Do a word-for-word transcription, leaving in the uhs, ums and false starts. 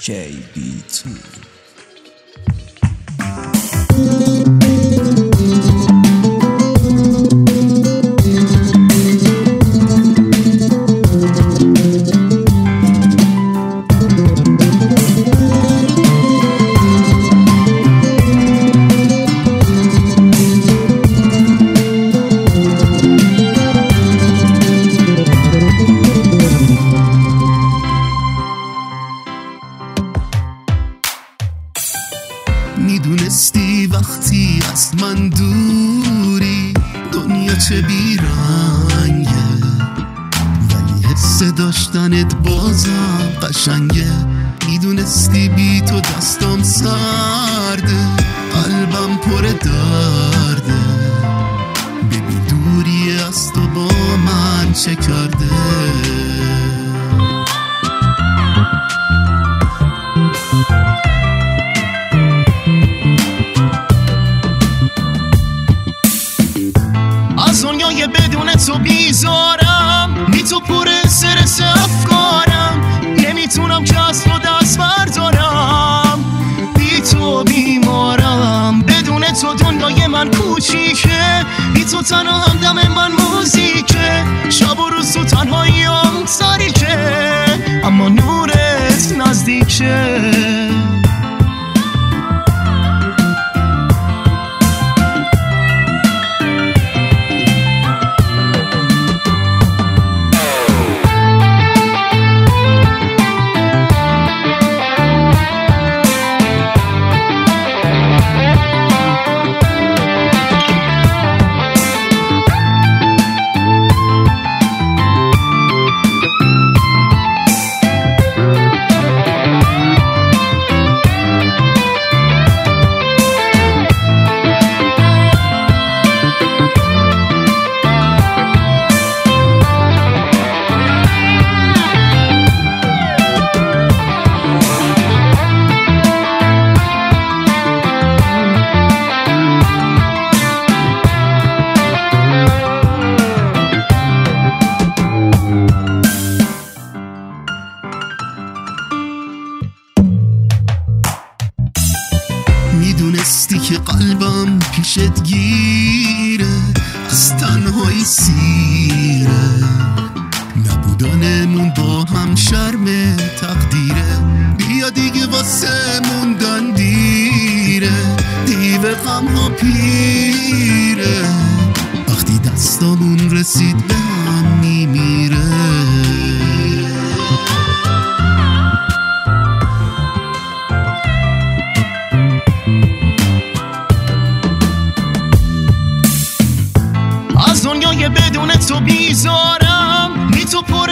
کی بی تو. میدونستی وقتی از من دوری دنیا چه بیرنگه، ولی حس داشتنت بازم قشنگه. میدونستی بی تو دستم سرده، قلبم پر درده، ببین دوری از تو با من چه کرده. از دنیای بدون تو بیزارم، بی تو پر استرس افکارم، نمیتونم که از تو دست بردارم، بی تو بیمارم. بدون تو دنیای من کوچیکه، بی تو تنها همدم من موزیکه، شب و روز تو تنهاییم تاریکه، اما نورت نزدیکه. میدونستی که قلبم پیشت گیره، از تنهایی سیره، نبودنمون با هم شرم تقدیره. بیا دیگه واسه موندن دیره، دیو غم ها پیره، وقتی دستامون رسید به هم میمیره. از دنیای بدون تو بیزارم، بی تو پر